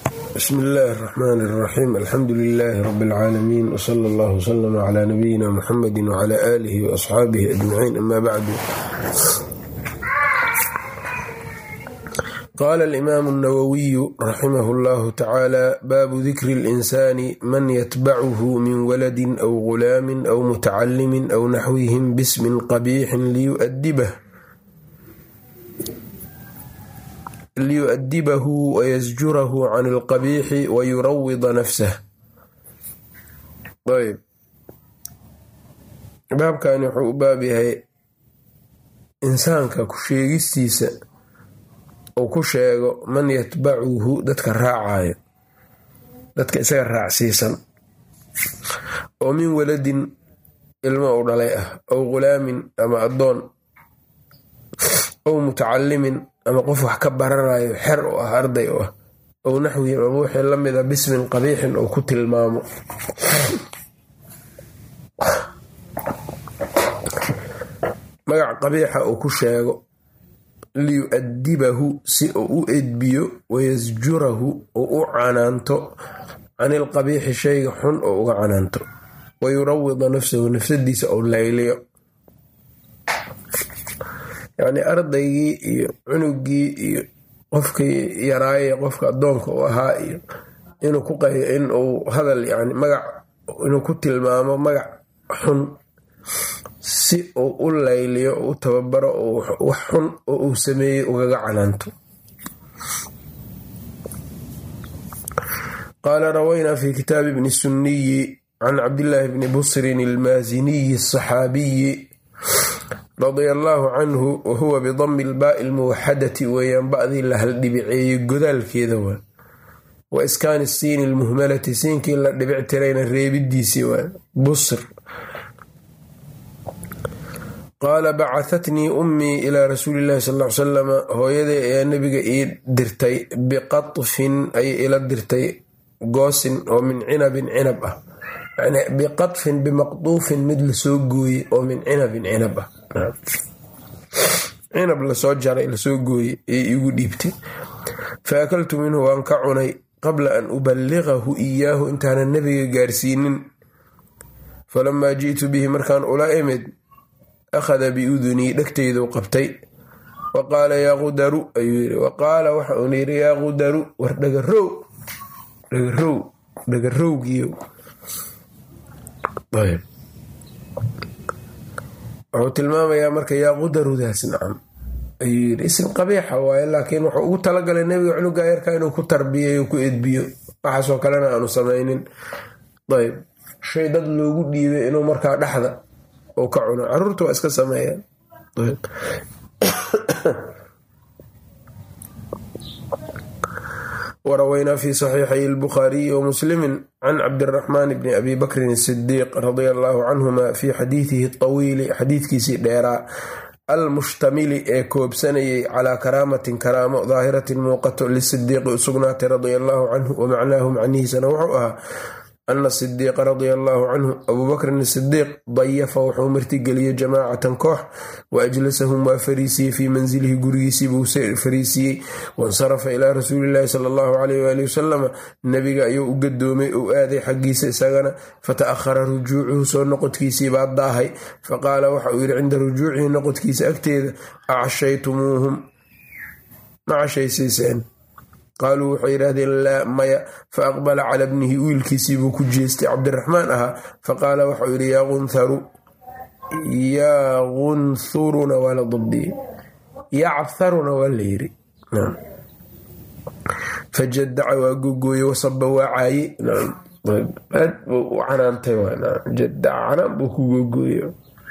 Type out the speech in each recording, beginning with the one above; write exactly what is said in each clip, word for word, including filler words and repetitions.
بسم الله الرحمن الرحيم الحمد لله رب العالمين وصلى الله وسلم على نبينا محمد وعلى آله وأصحابه أجمعين أما بعد. قال الإمام النووي رحمه الله تعالى: باب ذكر الإنسان من يتبعه من ولد أو غلام أو متعلم أو نحوهم باسم قبيح ليؤدبه ليؤدبه ويزجره عن القبيح ويروض نفسه. طيب baabkani wuxuu u baab yahay insaanka ku sheegistiisa uu ku sheego man yatbacuhu dadka raacayo, dadka isaga raacsiisan, oo min waladin ilmo u dhalay ah, aw ghulaamin ama addoon, aw mutacallimin ama qof wax ka baranayo xer u ah, arday u ah, ow naxwihi ama wixii la mida bismin qabiixin oo ku tilmaamo. magac qabiixa uu ku sheego, liyu'adibahu si uu u edbiyo, wayasjurahu oo u canaanto can ilqabiixi shayga xun oo uga canaanto, wayurawida nafsahu nafsadiisa oo layliyo. yacni ardaygii iyo cunugii iyo qofkii yaraaye qofka addoonka u ahaa iyo inuu ku qayo in uu hadal yani magac inuu ku tilmaamo magac xun si uu u layliyo, u tababaro oo wax xun oo uu sameeyey ugaga canaanto. qaala rawaynaa fi kitaabi ibni sunniyi can cabdillaahi bni busrin ilmaaziniyi asaxaabiyi radia allaahu canhu, wahuwa bidami ilbaa'i almuwaxadati weeyaan ba'dii la haldhibiceeyey godaalkeeda waa, wa iskaani isiini almuhmalati siinkii la dhibic tirayna reebidiisii waa, busr. qaala bacahatnii ummii ilaa rasuuli llahi sal ly salama, hooyaday ayaa nebiga ii dirtay, biqatfin ayay ila dirtay goosin oo min cinabin cinab ah, yani biqatfin bimaqduufin mid lasoo gooyey oo min cinabin cinab ah, cinab lasoo jaray lasoo gooyey ayay igu dhiibtay. fa akaltu minhu waan ka cunay qabla an uballiqahu iyaahu intaanan nebiga gaarsiinin. falamaa ji'tu bihi markaan ula imid, akhada biudunii dhegtayduu qabtay, wa qaala yaa qudaru ayuu yiri, wa qaala waxa uuna yidhi yaa qudaru, war dhagarow dhagarow dhagarowgiyo. wuxuu tilmaamayaa marka yaa qudarudaas nacam ayuu yidhi, isim qabiixa waaye, laakiin wuxuu ugu talagalay nebiga cunuga yarka inuu ku tarbiyeeyo, ku edbiyo, waxaasoo kalena aanu samaynin. ayb shay dad loogu dhiibay inuu markaa dhexda oo ka cuno, caruurta waa iska sameeyaan. warawaynaa fi saxiixay albukhaariyi wa muslimin can cabdiraxmaan bni abi bakrin asidiiq radia allaahu canhuma fi xadiidihi awiili, xadiidkiisii dheeraa, almushtamili ee koobsanayay calaa karaamatin karaamo daahiratin muuqato lisidiiqi u sugnaatay radia allaahu canhu. wa macnaahu macnihiisana wuxuu ahaa ana sidiiqa radia allaahu canhu, abubakrin sidiiq, dayafa wuxuu martigeliyey jamaacatan koox, wa ajlasahum waa fariisiyey fii manzilihi gurigiisii buu fariisiyey. wansarafa ilaa rasuulillaahi sala allahu calayh waali wasalama, nebiga ayuu u gadoomay ou aaday xaggiisa isagana. fata'ahara rujuucuhu soo noqodkiisii baa daahay. faqaala waxa uu yidhi cinda rujuucihi noqodkiisa agteeda, acashaytumuuhum ma cashaysiiseen? qaaluu waxay yidhaahdeen laa maya. fa aqbala cala bnihi, wiilkiisiibuu ku jeestay cabdiraxmaan ahaa. faqaala waxauu yidhi yaa unharu, yaa unhuruna waa la dabdiyey, yaa cabharuna waa la yiri. fajadaca waa gogooye, wasaba waa caaye, aad buu u canaantay, jadaca canaan buu ku gogooye.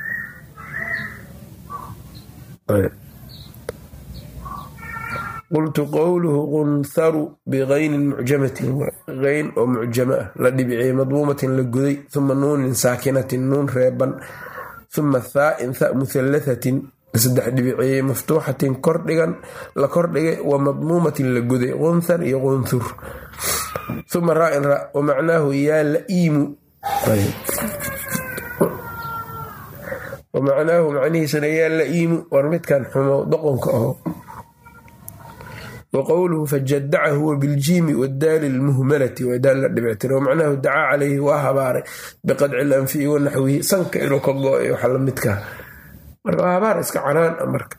qultu qowluhu qunharu bikaynin mucjamatin, kayn oo mucjamo ah la dhibiciyey, madmuumatin la goday, uma nuunin saakinatin nuun reeban, uma thaa'in tha muhallahatin la saddex dhibiciyey, maftuuxatin kordhigan la kordhigay, wa madmuumatin la goday, qunthar iyo qunthur, uma raa'in ra, wa macnaahu yaa la'iimu, wa macnaahu macnihiisana yaa la'iimu, war midkan xumo doqonka aho, wa qowluhu fajadaca huwa biljiimi wadaali lmuhmalati waa daal la dhibictira wamacnahu dacaa calayhi waa habaaray biqadci lanfi'i wanaxwihi sanka inuu ka go-ay waxa lamidkaa marka waa habaar iska canaan a marka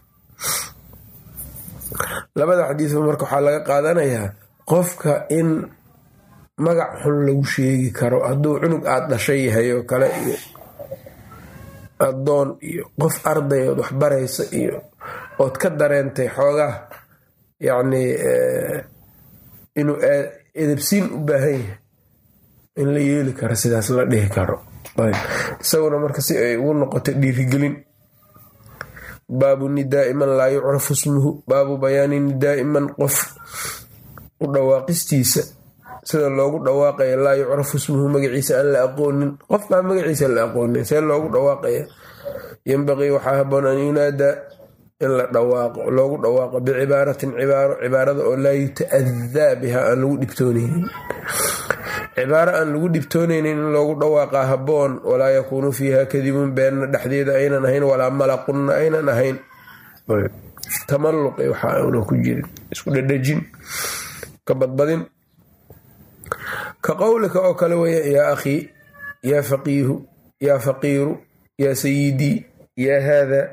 labada xadiisba marka waxaa laga qaadanayaa qofka in magac xun lagu sheegi karo hadduu cunug aada dhashay yahay oo kale iyo adoon iyo qof arday ood waxbaraysa iyo ood ka dareentay xoogaa yacni inuu edebsiin u baahan yahay in la yeeli karo sidaas la dhihi karo isaguna marka si ay ugu noqoto dhiirigelin. baabu nidaa'i man laa yucrafu ismuhu baabu bayaani nidaa'i man qof u dhawaaqistiisa sida loogu dhawaaqaya laa yucrafu ismuhu magaciisa aan la aqoonin qof baa magaciisa la aqoonin see loogu dhawaaqaya yanbaqii waxaa haboon an yunaadaa in la dhawaaqo loogu dhawaaqo bicibaaratin cibaaro cibaarada oo laa yuta'adaa biha aan lagu dhibtoonaynin cibaaro aan lagu dhibtoonaynin in loogu dhawaaqaa haboon walaa yakuunu fiiha kadibun beenna dhexdeeda aynan ahayn walaa malaqunna aynan ahayn tamalluqi waxa aana ku jirin isku dhadhajin ka badbadin ka qowlika oo kale weya yaa akhii yaa faqiihu yaa faqiiru yaa sayidii yaa haada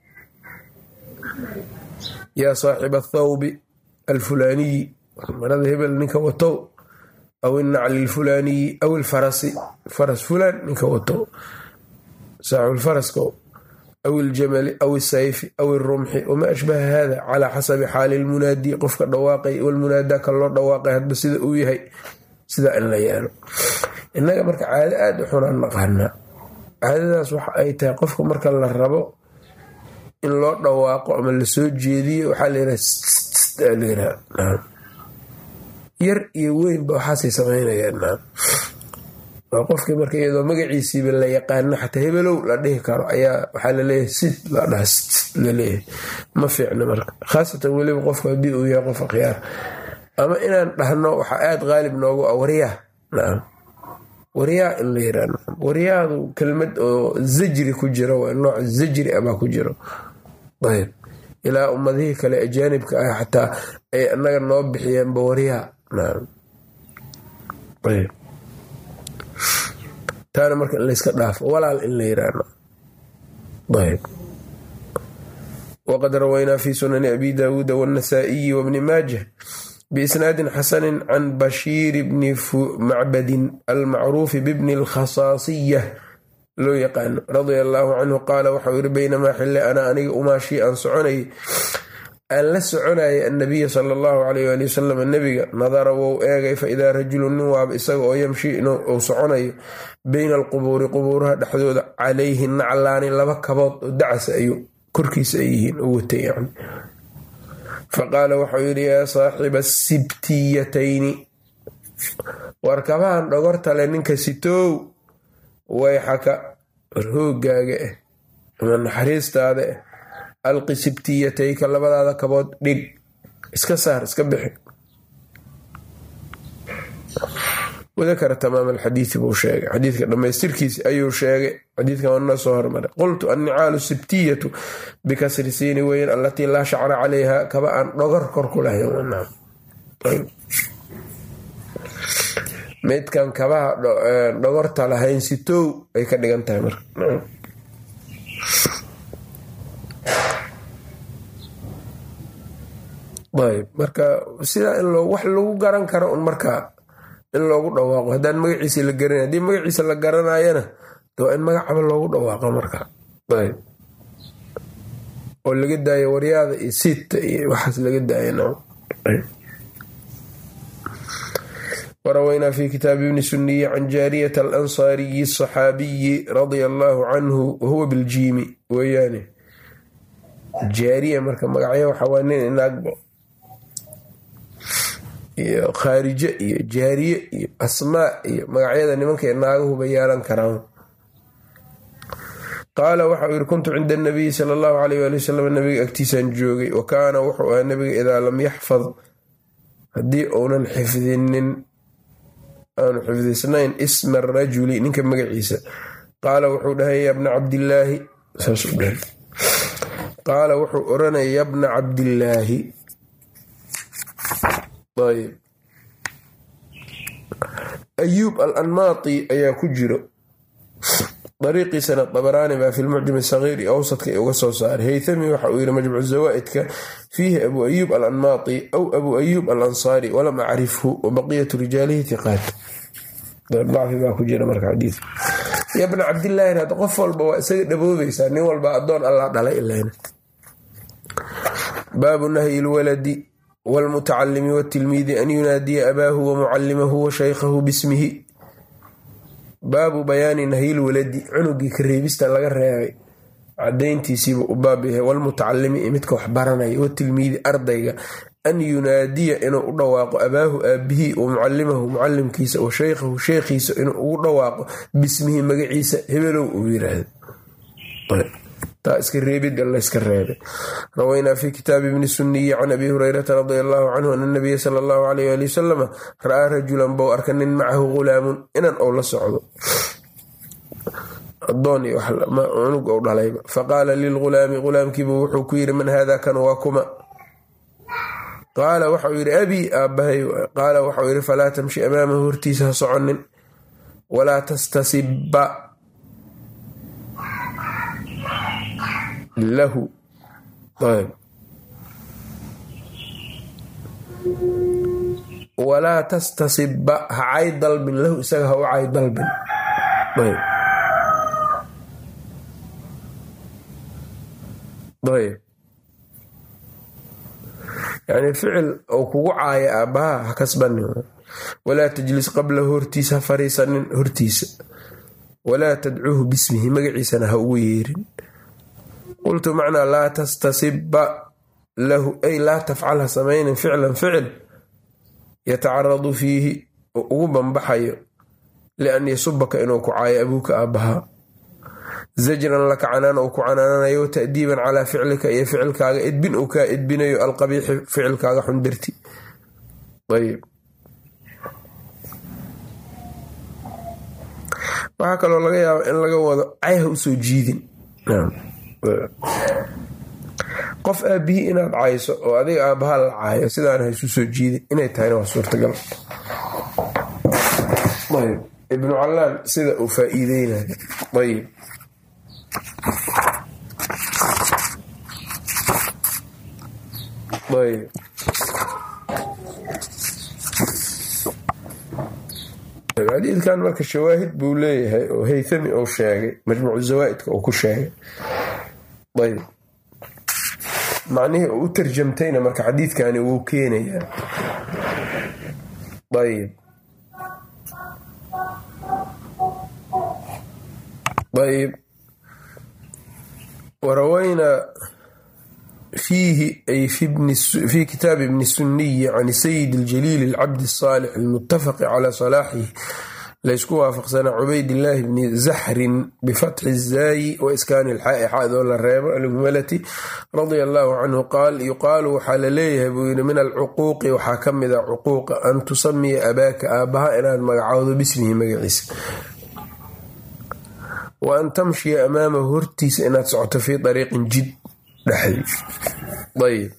yaa saaxiba athawbi alfulaaniyi marada hebel ninka watow aw innacli alfulaaniyi aw ilfarasi faras fulaan ninka watow saaxibulfaraska aw iljamali aw isayfi aw irumxi wamaa ashbaha hada calaa xasabi xaali lmunaadi qofka dhawaaqay walmunaadaa ka loo dhawaaqay hadba sida uu yahay sidaa in la yeelo. innaga marka caado aada u xunaan naqaanaa caadadaas waxa ay tahay qofka marka la rabo in loo dhawaaqo ama lasoo jeediyo waxaa layidhaha yar iyo weynba waxaasay samaynayaan waa qofkii marka iyadoo magaciisiiba la yaqaano xataa hebelow la dhihi karo ayaa waxaa laleeyahay sid la dhaha laleeyahay ma fiicno marka khaasatan weliba qofku haddii uu yahay qof akhyaar ama inaan dhahno waxaa aada qaalib noogu ah waryaa nacam waryaa in la yirahdo waryaadu kelmad oo zajri ku jiro waa nooc zajri abaa ku jiro ayb ilaa ummadihii kale ajaanibka ah xataa ay annaga noo bixiyeenba waryaa nacam ayb taana marka in layska dhaafo walaal in la yirahdo ayb waqad rawaynaa fi sunani abi daawuuda waannasaa'iyi wabni maajah biisnaadin xasanin can bashiir bni macbadin almacruufi bibni alkhasaasiyah loo yaqaano radia allaahu canhu qaala waxau yiri baynamaa xille ana aniga umaashii aan soconayay aan la soconayay annabiya sala allahu calayh waali wasalam nebiga nadara wou eegay fa idaa rajulun nin waaba isaga oo yamshi uu soconayo bayna alqubuuri qubuuraha dhexdooda calayhi naclaani laba kabood oo dacasa ayuu korkiisa ay yihiin u watay yani faqaala waxau yidhi yaa saaxiba sibtiyatayni war kabahan dhogortale ninka sitow wayxaka warhoogaaga ah ama naxariistaada ah alqi sibtiyatayka labadaada kabood dhig iska saar iska bixi wadakara tamaam alxadiidi buu sheegay xadiidka dhammaystirkiisi ayuu sheegay xadiidkan waa noo soo hormaray qultu annicaalu sibtiyatu bikasri siini weyn allatii laa shacra calayha kaba aan dhogor kor ku lahayn meydkan kabaha dhogorta lahayn sitow ay ka dhigan tahay marka ayb marka sidaa in wax lagu garan karo un markaa in loogu dhawaaqo haddaan magaciisa la garanay haddii magaciisa la garanayana waa in magacaba loogu dhawaaqo marka ayb oo laga daayo waryaada iyo siidta iyo waxaas laga daayana warawaynaa fi kitaabi ibni suniyi can jaariyata alansaariyi asaxaabiyi radia allaahu canhu wahuwa biljiimi weeyaane jaariya marka magacyo waxaa waa nin inaagbo iyo khaarije iyo jaariye iyo asmaa iyo magacyada nimankay naagahuba yeelan karaan. qaala waxau yidhi kuntu cinda anabiyi sala allahu calayh waali wasalam nabiga agtiisaan joogay wa kaana wuxuu ahaa nabiga idaa lam yaxfad haddii uunan xifdinin aanu xifdisnayn isma arajuli ninka magaciisa qaala wuxuu dhahay yabna cabdillaahi saasuu dhahay qaala wuxuu oranaya yabna cabdillaahi ayb ayuub al-anmaati ayaa ku jiro dariiqiisana dabaraani baa fi lmucjam asagiir iyo awsadka ay uga soo saaray. haythami waxa uu yihi majmucu zawaa'idka fiihi abu ayuub al-anmaati aw abu ayuub al-ansaari walam acrifhu wabaqiyatu rijaalihi hiqaat. dacfi baa ku jira marka xadiid ya bna cabdillaahi hadda qof walba waa isaga dhaboobaysaa, nin walba addoon allah dhalay ilayna. baabu nahyi lwaladi wاlmutacalimi wاtilmiidi an yunaadiya abaahu wamucalimahu washaykhahu bismihi. baabu bayaani nahyil waladi, cunugii ka reebista laga reebay cadayntiisiiba u baab yahay. walmutacalimi iyo midka wax baranaya, watilmiidi ardayga, an yunaadiya inuu u dhawaaqo abaahu aabihii, wa mucalimahu mucalimkiisa, wa shaykhahu sheekhiisa inuu ugu dhawaaqo bismihi magaciisa, hebelow uu yiraahdo. taa iska reebida layska reebay. rawaynaa fi kitaabi ibni suniyi can abi hurayrata radia allahu canhu ana nabiya sala allahu alayh ali wasalama ra'aa rajulan bou arka nin macahu ghulaamun inan ou la socdo, adoon iyo cunug ou dhalayba. faqaala lilghulaami, ghulaamkiibu wuxuu ku yidhi man haada kan waa kuma? qaala waxau yidhi abii aabbahay. qaala waxau yidhi falaa tamshi amaamahu, hortiisa ha soconin, walaa tastasibba lahu ayb walaa tastasibba ha cay dalbin lahu, isaga ha u cay dalbin. ayb ayb yani ficil ou kugu caaya aabbaha ha kasbanin. walaa tajlis qablahu, hortiisa ha fariisanin hortiisa. walaa tadcuuhu bismihi, magaciisana ha ugu yeerin. qultu macnaa laa tastasibba lahu ay laa tafcal, ha samaynin ficlan ficil yatacaradu fiihi oo ugu banbaxayo lian yasubaka inuu ku caayo abuuka aabbahaa. zajran laka canaan ou ku canaananayo, ta'diiban calaa ficlika iyo ficilkaaga edbin uu kaa edbinayo, alqabiixi ficilkaaga xundirti. ayb waxaa kaloo laga yaaba in laga wado cayha usoo jiidin. qof aabihii inaad cayso oo adiga aabbaha la caayo sidaan haysu soo jiidin inay tahayna waa suurtagal. ayb ibnu callaan sida uu faa-iideynayo. ayb ayb xadiidkan marka shawaahid buu leeyahay oo haythami uu sheegay, majmuucu zawaa'idka uu ku sheegay. ayb macnihii uu u tarjamtayna marka xadiidkani wuu keenayaa. ayb ayb warawaynaa fiihi ay fi kitaabi ibni suniyi can sayid اljaliil اlcabdi الصaalix اlmutafaqi calى salaaxihi, laysku waafaqsanaa cubaydillaahi bni zaxrin bifatxi zaayi wa iskaani ilxaa'i xaadoo la reebo alhumalati radia allaahu canhu qaal yuqaalu waxaa la leeyahay buu yidhi min alcuquuqi waxaa ka mid a cuquuqa an tusamiya abaaka aabbaha inaad magacowdo bismihi magaciisa, wa an tamshiya amaamahu hortiisa inaad socoto fii dariiqin jid dhexdi. ayb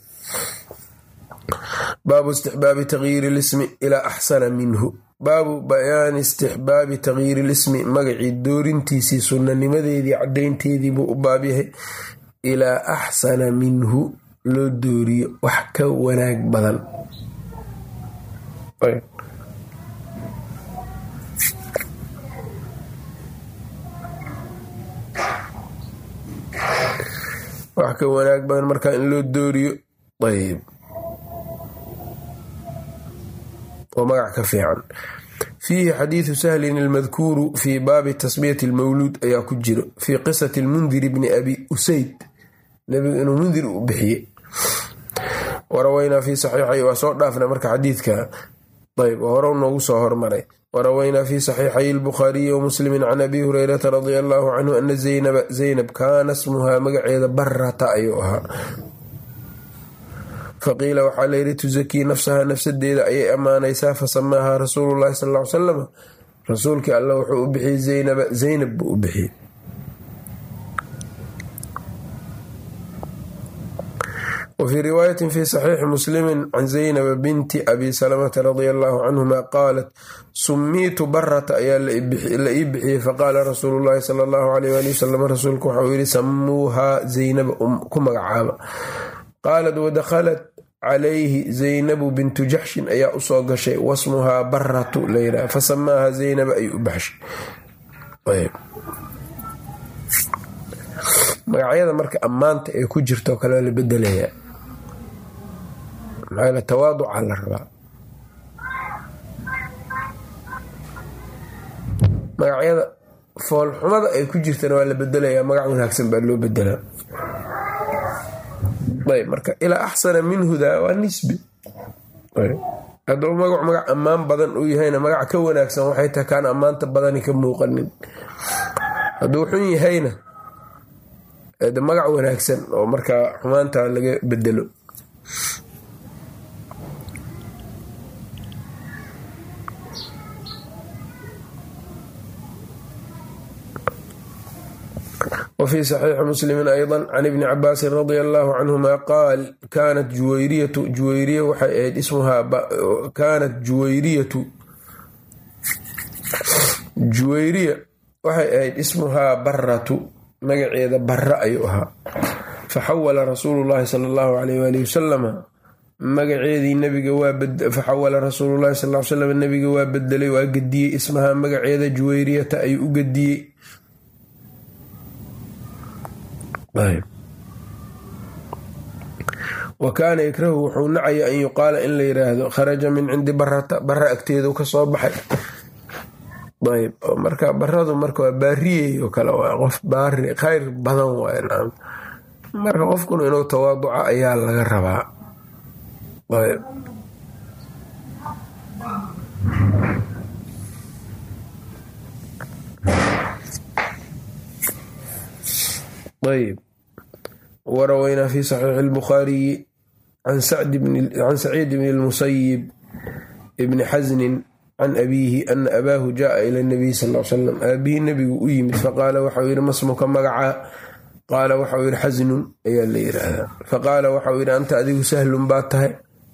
baabu istixbaabi tagyiiri lismi ilaa axsana minhu. baabu bayaani istixbaabi tagyiiri lismi, magacii doorintiisii sunnanimadeedii cadaynteedii buu u baab yahay. ilaa axsana minhu, loo dooriyo wax ka wanaag badan. wax ka wanaag badan markaa in loo dooriyo. ayb oo magac ka fiican. fiihi xadiidu sahlin almadkuuru fii baabi tasmiyati almawluud ayaa ku jiro fii qisati lmundir bni abi usayd, nabigu inuu mundir u bixiyey. warawaynaa fii saxiixay, waa soo dhaafna marka xadiidka. ayb oo hore noogu soo hormaray. warawaynaa fi saxiixay albukhaariyi wa muslimi can abi hurayrata radia allaahu canhu ana zaynaba zaynab kaana smuhaa magaceeda barata ayuu ahaa. faqiila waxaa layidhi tusakii nafsaha, nafsadeeda ayay ammaanaysaa. fasamaahaa rasuulullahi sal ll ly salam, rasuulkii alla wuxuu u bixiyey zaynaba, zaynab buu u bixiyey. wa fii riwaayati riwaayatin fi saxiixi muslimi can zaynaba binti abi salamata radia allaahu canhuma qaalat sumiitu barata ayaa la ii bixiyey faqaala rasuulu llaahi sala allahu alayh waali wasalam rasuulku waxauu yihi samuuhaa zaynaba ku magacaaba. qaalat wadakhalat calayhi zaynabu bintu jaxshin ayaa usoo gashay wasmuhaa baratu layidhaha fasamaaha zaynaba ay u baxshay. magacyada marka ammaanta ee ku jirto kale la bedelayaa maxaa tawaaduca la rabaa. magacyada foolxumada ay ku jirtana waa la bedelayaa, magac wanaagsan baa loo bedelaa. ayb marka ilaa axsana minhuda waa nisbi. hadduu magac magac ammaan badan uu yahayna magac ka wanaagsan waxay tahay kaan ammaanta badani ka muuqanin. hadduu xun yahayna de magac wanaagsan oo markaa xumaanta laga bedelo. wfي صaxiixi muslimi ayضا can ibni cabaasin radia allaahu canhuma qaal kaanat juwayriyatu juwayriya waxay ahayd ismuhaa kaanat juwayriyatu juwayriya waxay ahayd ismuhaa baratu magaceeda bara ayuu ahaa. faxawala rasuulu llaahi sala allahu alayh waalihi wasalama magaceedii nabiga waa faxawala rasuulu llahi sal l slam nabiga waa bedelay waa gediyey ismahaa magaceeda juwayriyata ayuu u gediyey. wa kaana yakrahu wuxuu nacaya an yuqaala in la yiraahdo kharaja min cindi barata bara agteedu ka soo baxay. ayb marka baradu marka waa baariyey oo kale waa qof baari khayr badan waay. marka qofkuna inuu tawaaduca ayaa laga rabaa. ayb ayb warawaynaa fi saxiixi اlbukhaariyi can saciid bni اlmusayib bni xasnin can abiihi ana abaahu jaءa ila اnabiy sal l slam aabihii nebigu u yimid faqaala waxau yihi masmuka magacaa qaala waxau yihi xasnun ayaa la yiraahdaa. faqaala waxau yihi anta adigu sahlun baad tahay.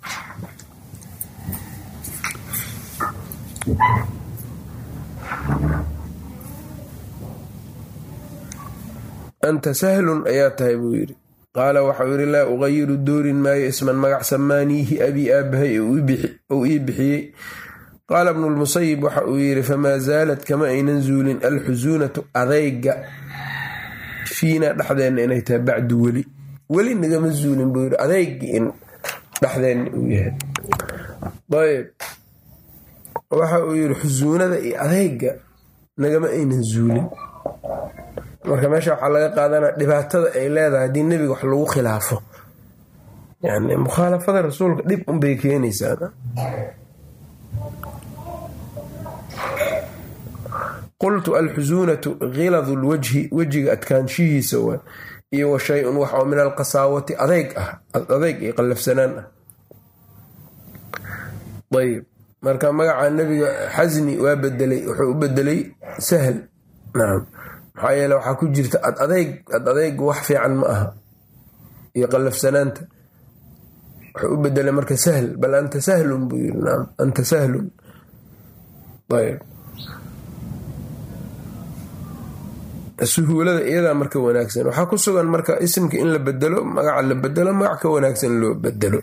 anta sahlun ayaa tahay buu yidhi. qaala waxau yidhi laa uqayiru doorin maayo isman magac samaaniihi abii aabahay ou ii bixiyey. qaala bnu lmusayib waxa uu yidhi famaa zaalad kama aynan zuulin alxusuunatu adayga fiina dhexdeenna inay tahay bacdu weli weli nagama zuulin buu yidhi adaygi in dhexdeenna uu yahay. ayb waxa uu yidhi xusuunada iyo adayga nagama aynan zuulin. marka meesha waxaa laga qaadanaa dhibaatada ay leedahay haddii nebiga wax lagu khilaafo, yani mukhaalafada rasuulka dhib unbay keenaysaa. qultu alxusuunatu khiladu lwajhi wejiga adkaanshihiisa waa iyo wa shay-un wax oo min alqasaawati adeyg ah adeyg iyo qallafsanaan ah. ayb marka magaca nebiga xasni waa bedelay wuxuu u bedelay sahl. nacam maxaa yeele waxaa ku jirta ad adeyg ad adeyg wax fiican ma aha iyo qallafsanaanta wuxuu u bedelay marka sahl bal anta sahlun buu yiri. naam anta sahlun. ayb suhuulada iyadaa marka wanaagsan waxaa ku sugan marka isimka in la bedelo magaca la bedelo magac ka wanaagsan loo bedelo.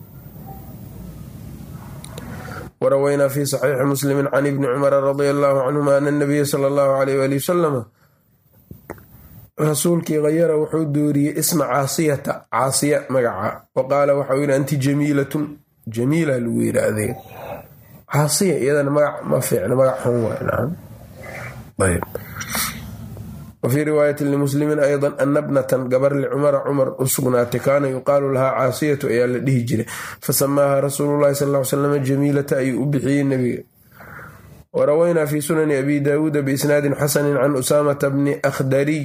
warawaynaa fi saxiixi muslimi can ibni cumara radia allaahu canhuma ana nabiya sala allahu alayh waali wasalama rasuulkii khayara wuxuu dooriyey isma caasiyata caasiya magaca wa qaala waxau yidhi anti jamiilatun jamiila lagu yidhaahday caasiya iyadana magac ma fiicna magac xun waay. wafii riwaayati limuslimin ayضa ana bnatan gabar licumara cumar u sugnaatay kaana yuqaalu lahaa caasiyatu ayaa la dhihi jiray fasamaaha rasuulu llahi sal l slam jamiilata ayuu u bixiyey nebiga. warawaynaa fi sunani abi daawuuda biisnaadin xasani can usaamata bni akhdariy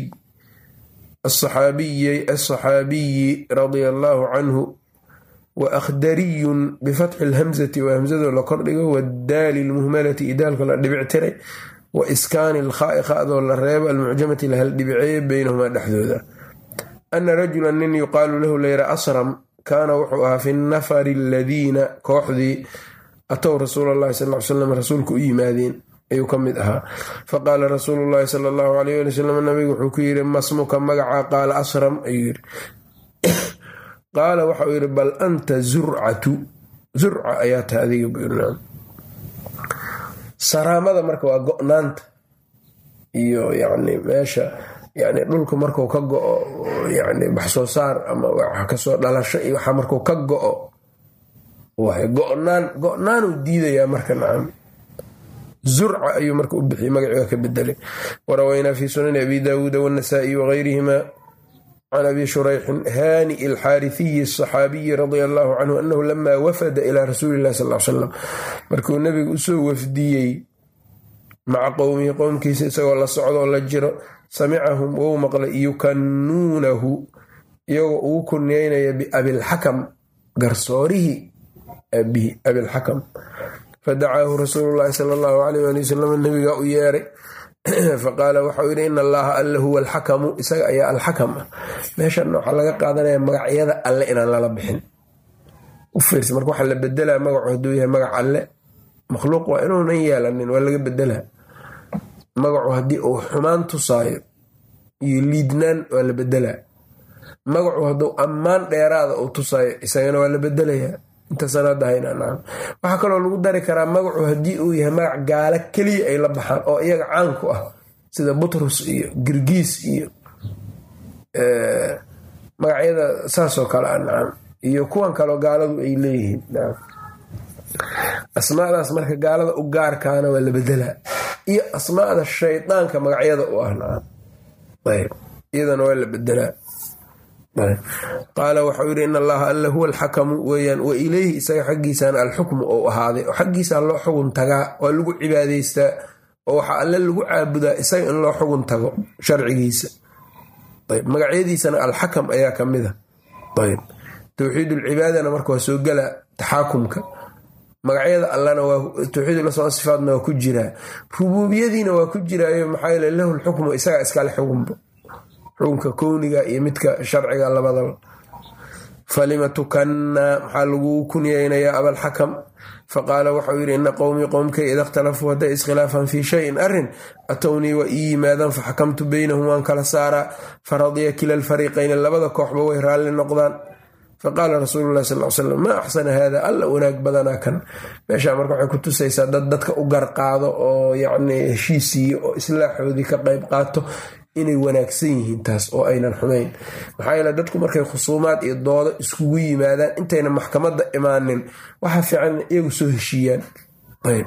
asaxaabiyi radia allaahu canhu wa akhdariyun bifatxi اlhamzati waa hamzadoo la kordhigo wadaali lmuhmalati idaalka la dhibic tiray wa iskaani ilkhaa'i kha'doo la reebo almucjamati la hal dhibiceeye beynahumaa dhexdooda. ana rajulan nin yuqaalu lahu layra asram kaana wuxuu ahaa fi nafari aladiina kooxdii atow rasuula llahi sal ly slam rasuulka u yimaadeen ayuu ka mid ahaa. faqaala rasuulu llahi sala allahu alayh ali wasalam nabigu wuxuu ku yidhi masmuka magacaa? qaala asram ayuu yidhi. qaala waxa uu yidhi bal anta zurcatu, zurca ayaa tahay adiga. saraamada marka waa go-naanta iyo yani meesha yani dhulka marku ka go-o yani wax soo saar ama wax kasoo dhalasho iyo waxa markuu ka go-o way go-naan go-naanuu diidayaa marka. nacam zurca ayuu marka u bixiyey, magaciga ka bedelay. warawaynaa fi sunani abi daawuuda waannasaa'i wagayrihima can abi shurayxin haani alxaarifiyi asaxaabiyi radia allahu canhu anahu lamaa wafada ilaa rasuuli illahi sal l slam markuu nebigu usoo wafdiyey maca qowmihi qowmkiisa isagoo la socdoo la jiro, samicahum wou maqlay yukannuunahu iyagoo ugu kunyeynaya biabilxakam, garsoorihii abihi abilxakam. fadacaahu rasuulu llaahi sala allahu alayh ali wasalam nabigaa u yeeray faqaala waxau yidhi ina allaha alla huwa alxakamu, isaga ayaa alxakam ah. meeshan waxaa laga qaadanaya magacyada alle inaan lala bixin. u fiirsa marka waxaa la bedelaa magacu hadduu yahay magac alle, makhluuq waa inuunan yeelanin, waa laga bedelaa. magacu haddii uu xumaan tusaayo iyo liidnaan waa la bedelaa. magacu hadduu ammaan dheeraada uu tusaayo isagana waa la bedelayaa. waxaa kaloo lagu dari karaa magacu haddii uu yahay magac gaalo keliya ay la baxaan oo iyaga caanku ah sida butrus iyo girgiis iyo magacyada saasoo kale anacam iyo kuwan kaloo gaaladu ay leeyihiin. asmaadaas marka gaalada u gaarkaana waa la bedelaa, iyo asmaada shaydaanka magacyada u ah nacam ayb iyadana waa la bedelaa. qaala waxau yidhi in allaha alla huwa alxakamu weyaan, wa ilayhi isaga xaggiisana alxukmu ou ahaaday, oo xaggiisa loo xugun tagaa, waa lagu cibaadaystaa oo waxaa alle lagu caabudaa isaga in loo xugun tago sharcigiisa. ayb magacyadiisana alxakam ayaa ka mid a. ayb towxiidulcibaadana marka waa soo gala taxaakumka. magacyada allana waa towxiidulasmaa sifaadna waa ku jiraa, rubuubiyadiina waa ku jiraayo maxaa yeele lahu lxukmu isaga iskale xugunba, xukunka kowniga iyo midka sharciga labadaba. falima tukanna maxaa lagu kunyeynayaa abalxakam? faqaala waxau yidhi ina qowmii qowmkay ida ikhtalafuu hadday iskhilaafan fii shayin arrin atownii waa ii yimaadaan faxakamtu beynahum waan kala saaraa, faradiya kila alfariiqayni labada kooxba way raalli noqdaan. faqaala rasuulu llahi sal l slam maa axsana haada, alla wanaag badanaa kan. meeshaa marka waxay ku tusaysaa dad dadka u garqaado oo yacni heshiisiiyo oo islaaxoodii ka qayb qaato inay wanaagsan yihiin taas oo aynan xumayn. maxaa yeele dadku markay khusuumaad iyo doodo iskugu yimaadaan intayna maxkamadda imaanin waxaa fiican iyagu soo heshiiyaan. ayb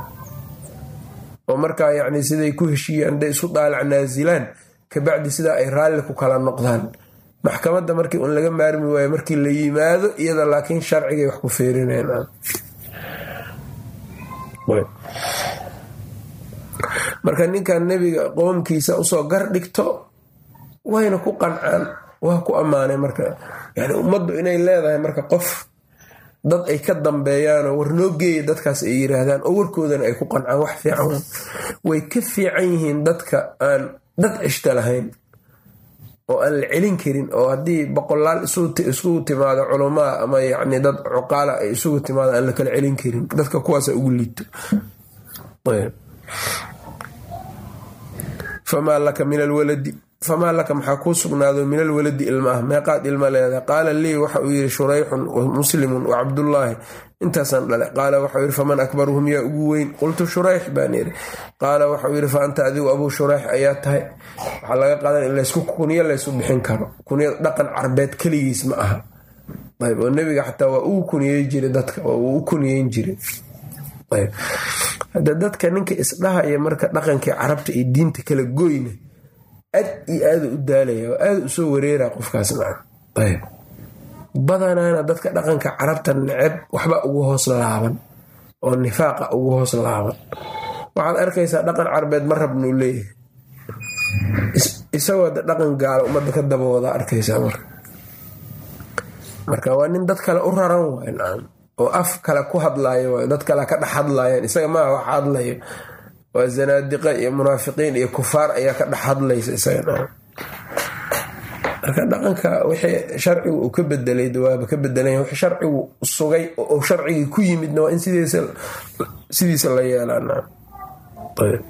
oo markaa yacni siday ku heshiiyaan hadday isku daalac naasilaan kabacdi sidaa ay raalli ku kala noqdaan. maxkamadda markii un laga maarmi waayo markii la yimaado iyada laakiin sharcigay wax ku feerineen. marka ninkan nebiga qoomkiisa usoo gar dhigto wayna ku qancaan, waa ku ammaanay. marka yani ummaddu inay leedahay marka qof dad ay ka dambeeyaanoo war noo geeya dadkaas ay yiraahdaan oo warkoodana ay ku qancaan, wax fiican. way ka fiican yihiin dadka aan dad cishta lahayn oo aan la celin karin, oo haddii boqolaal isugu timaado culamaa ama yani dad cuqaala ay isugu timaado aan la kala celin karin, dadka kuwaasa ugu liito. famaa laka min alwaladi, famaa laka maxaa kuu sugnaado min alwaladi ilma ah, meeqaad ilma leedahay? qaala lii waxa uu yidhi shurayxun wa muslimun wa cabdullaahi, intaasaan dhale. qaala waxau yidhi faman akbaruhum yaa ugu weyn? qultu shurayx baan yidhi. qaala waxau yidhi fa anta adigu abuu shurayx ayaa tahay. waxaa laga qaadan in laysku kunyo laysu bixin karo, kunyada dhaqan carbeed keligiis ma aha. ayb oo nebiga xataa waa uu kuniyey jiray dadka, waa uu u kuniyeyn jiray. ayb hadda dadka ninka isdhahaya marka dhaqankii carabta iyo diinta kala goyna aad iyo aada u daalaya oo aada usoo wareeraa qofkaas maca. ayb badanaana dadka dhaqanka carabta neceb waxba ugu hoos laaban oo nifaaqa ugu hoos laaban. waxaad arkaysaa dhaqan carbeed ma rabnuu leeyahay, isagoo dhaqan gaala ummadda ka dabooda arkaysaa. marka marka waa nin dad kale u raran waay nacam, oo af kale ku hadlaayo waay, dad kale ka dhex hadlaayaan, isaga maaha wax hadlayo. waa zanaadiqa iyo munaafiqiin iyo kufaar ayaa ka dhex hadlaysa isaga. marka dhaqanka wixii sharcigu uu ka bedelay dawaaba ka bedelay wixii sharcigu sugay oo sharcigi ku yimidna waa in sidiisa sidiisa la yeelana ayb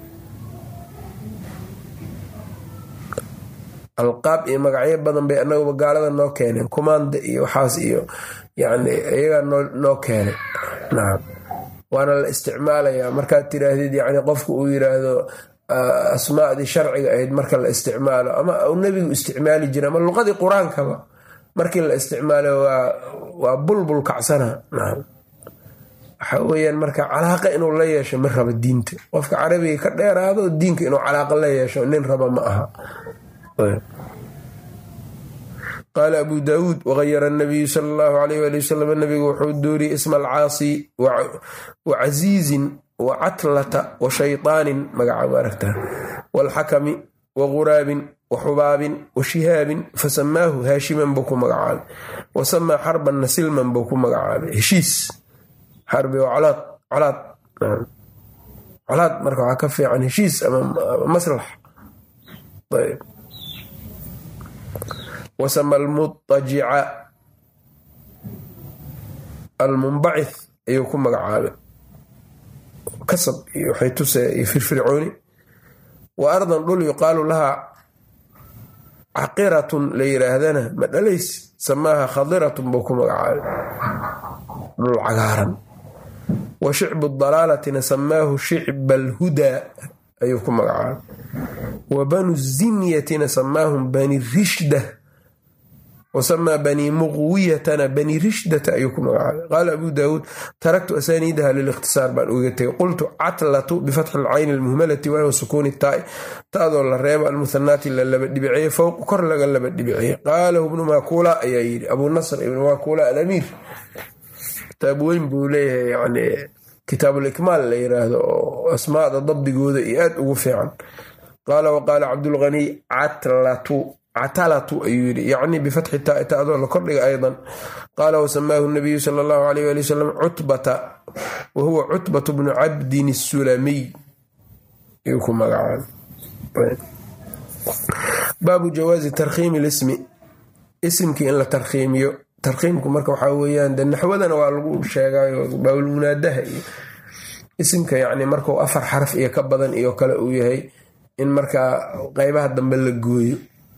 alqaab iyo magacyo badan bay anagu gaalada noo keeneen command iyo waxaas iyo yani iyaga noo noo keenay naam waana la isticmaalayaa markaad tiraahdid yani qofku uu yiraahdo asmaadii sharciga ahayd marka la isticmaalo ama uu nabigu isticmaali jiray ama luqadii qur-aankaba markii la isticmaalo waa waa bulbul kacsana naam waxa weeyaan marka calaaqa inuu la yeesho ma raba diinta qofka carabiga ka dheeraado diinka inuu calaaqa la yeesho nin raba ma aha qaala abu daawuud wagayara nabiyu sala allahu alayh waali wasalam nabigu wuxuu dooriyey isma alcaasi wa casiizin wa catlata wa shayطaanin magaca maaragtaa waalxakami wa guraabin wa xubaabin wa shihaabin fasamaahu haashiman buu ku magacaabay wa samaa xarbanna silman buu ku magacaabay heshiis xarbi waa colaad colaad colaad marka waxaa ka fiican heshiis ama maslax ayb wasama almutajica almunbacith ayuu ku magacaabay kasab iyo waxay tusee iyo firfircooni wa ardan dhul yuqaalu lahaa caqiratun la yiraahdana ma dhalays samaaha khadiratun buu ku magacaabay dhul cagaaran wa shicbu dalaalatina samaahu shicba alhudaa ayuu ku magacaabay wa banu zimyatina samaahum bani rishda wasamaa bani muqwiyatana bani rishdata ayuu ku magacaabay qaala abu daawuud taraktu asaaniidaha lilikhtisaar baan uga tegay qultu catlatu bifatxi alcayni almuhmalati wa sukuuni taai taadoo la reebo almuhanaati la laba dhibiciye fowq kor laga laba dhibiciye qaalahu ibnu maakula ayaa yidhi abuu nasr ibnu maakula alamiir kitaab weyn buu leeyahay yani kitaabulikmaal la yiraahdo oo asmaada dabdigooda iyo aad ugu fiican qaala waqaala cabdulghaniy catlatu catalatu ayuu yidhi yacni bifatxi taai taadoo la kordhiga aydan qaala wasamaahu nabiyu sala allahu alayh waali wasalam cutbata wa huwa cutbatu bnu cabdin asulamiy ayuu ku magacaabay baabu jawaazi tarkhiimi lismi isimkii in la tarkhiimiyo tarkhiimku marka waxaa weeyaan de naxwadana waa lagu sheegayo baabulmunaadaha iyo isimka yacni markuu afar xaraf iyo ka badan iyo kale uu yahay in markaa qeybaha dambe la gooyo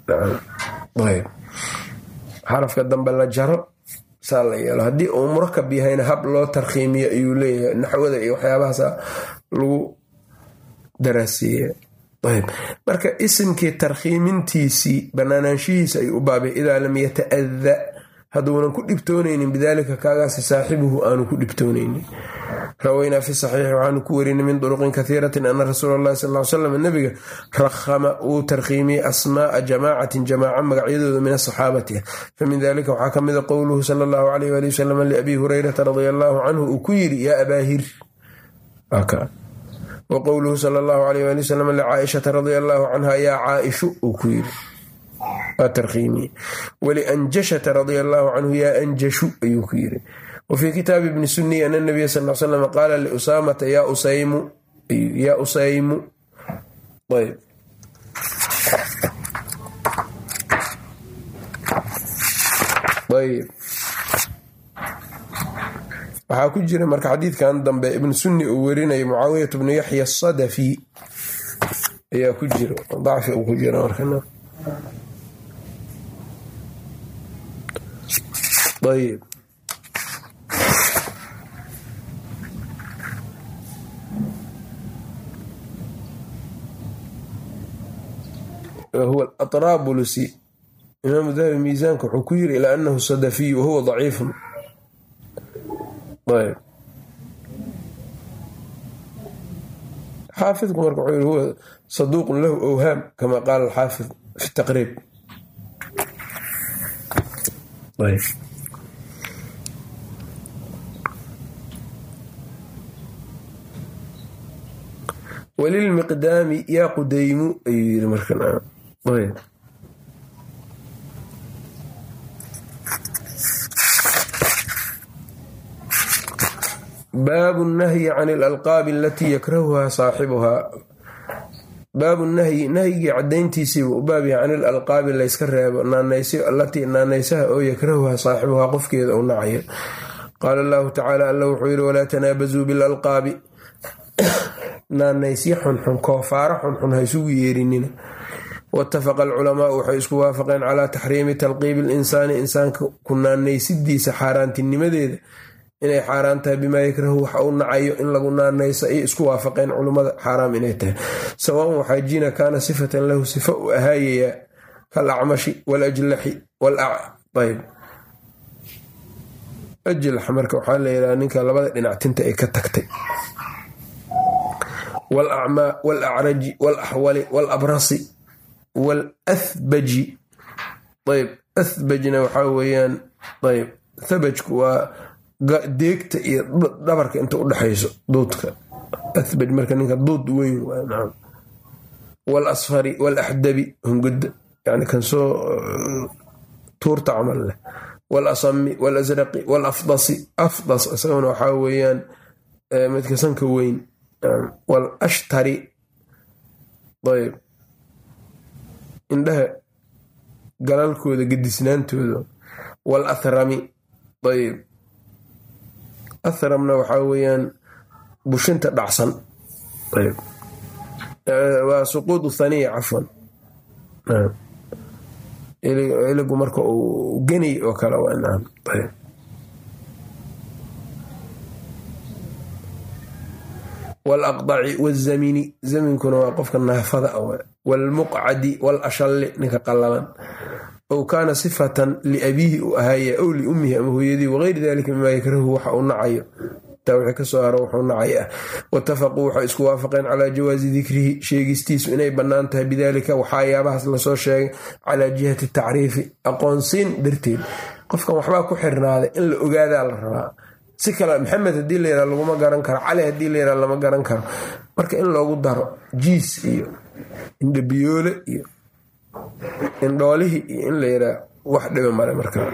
xarafka dambe la jaro saa la yeelo haddii uu murakab yahayna hab loo tarkhiimiyo ayuu leeyahay naxwada iyo waxyaabahaasa lagu daraasiiye ayb marka isimkii tarkhiimintiisii banaanaanshihiisa ay u baabay idaa lam yata'ada hadduunan ku dhibtoonaynin bidaalika kaagaasi saaxibuhu aanu ku dhibtoonaynin rawaynaa fi saxiixi waxaanu ku werinay min duruqin kaiiratin ana rasuula allahi sal ly slam nabiga rakhama uu tarkhiimiyey asmaaa jamaacatin jamaaca magacyadooda min asaxaabati fa min dalika waxaa ka mida qowluhu sala allahu alayh waali wasalam liabii hurayrata radia allaahu canhu uu ku yidhi yaa abaahir wa qowluhu sala allahu alayh waali wasalam licaaishata radia allaahu canha yaa caaishu uu ku yidhi tarkhiimiye walianjashata radia allaahu canhu yaa anjashu ayuu ku yidhi wfii kitaabi ibni suniy ana nabiya sal l slam qaala liusaamata yaa usaymu yaa usaymu ayb ayb waxaa ku jira marka xadiidkan dambe ibnu sunni uu werinayo mucaawiyat bnu yaxya asadafi ayaa ku jira dacfi uu ku jira marka ayb huwa aطraabulusi imaamu dahabi miisaanka wuxuu ku yiri ilaa anahu sadafiy wahuwa daciifun ayb xaafidku marka wuxuu yiri huwa saduuqun lahu awhaam kama qaala alxaafid fi taqriib ayb walilmiqdaami yaa qudaymu ayuu yiri markan ayb baabu nahyi can alalqaabi alatii yakrahuhaa saaxibuhaa baabu nahyi nahyigii cadayntiisiiba u baab yahay can ilalqaabi layska reebo naanaysyo allatii naanaysaha oo yakrahuha saaxibuhaa qofkeeda u nacayo. qaala allahu tacaala alla wuxuu yidhi walaa tanaabazuu bilalqaabi naanaysyo xunxun koofaaro xunxun ha isugu yeerinina. waitafaqa alculamaau waxay isku waafaqeen calaa taxriimi talqiibi alinsaani insaanka ku naanaysidiisa xaaraantinimadeeda inay xaaraan tahay bimaa yakrahu waxa uu nacayo in lagu naanaysa ay isku waafaqeen culummada xaaraam inay tahay. sawaan waxaa jiina kaana sifatan lahu sifa u ahaayayaa kal acmashi walajlaxi ayb ajlax marka waxaa layidhaha ninka labada dhinac tinta ay ka tagtay, walacmaa walacraji walaxwali walabrasi walathbaji. ayb athbajna waxaa weeyaan ayb thabajku waa deegta iyo dhabarka inta u dhexayso duudka. athbaj marka ninka duud weyn waa. walasfari walaxdabi hunguda yani kan soo tuurta camal leh. walasami walasraqi walafdasi afdas isaguna waxaa weeyaan midka sanka weyn. walashtari ayb indhaha galalkooda gedisnaantooda. walathrami ayb athramna waxaa weeyaan bushinta dhacsan. ayb waa suquud thaniya cafwan iligu marka uu geni oo kale waa naam. ayb walaqdaci wazamini zaminkuna waa qofka naafada walmuqcadi walashalli ninka qallalan ow kaana sifatan liabiihi u ahaaya ow liummihi ama hooyadii wagayri dalika mimaa yakrahu waxa uu nacayo taa wixii kasoo haro wuxuu nacay ah. watafaquu waxay isku waafaqeen calaa jawaazi dikrihi sheegistiisu inay bannaan tahay bidaalika waxayaabahaas lasoo sheegay calaa jihati tacriifi aqoonsiin darteed. qofkan waxbaa ku xirnaaday in la ogaadaa la rabaa. si kale maxamed haddii la yidhaha laguma garan karo, cali haddii la yidhaha lama garan karo. marka in loogu daro jiis iyo indhabiyoole iyo indhoolihii iyo in la yidhaha wax dhiba male markaa.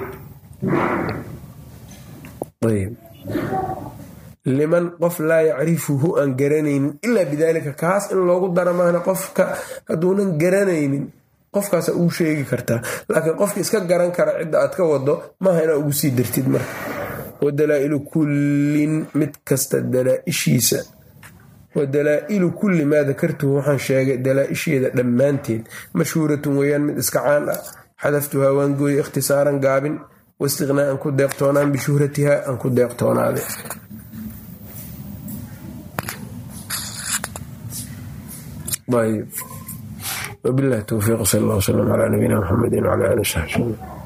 ayb liman qof laa yacrifuhu aan garanaynin ilaa bidaalika kaas in loogu daro maahna qofka hadduunan garanaynin qofkaasa uu sheegi kartaa, laakiin qofka iska garan kara cidda aad ka wado maaha inaa ugu sii dartid marka. wadalaa'ilu kullin mid kasta dalaaishiisa wadalaa'ilu kulli maa dakartuhu waxaan sheegay dalaa-isheeda dhammaanteed mashhuuratun weeyaan mid iska caan ah. xadaftuhaa waan gooyey ikhtisaaran gaabin waistiqnaa an ku deeqtoonaan bishuhratihaa aan ku deeqtoonaade. wabillahi towfiiq sal allah wslam calaa nabiyina muxamedin wcala aalihi wsaxbi.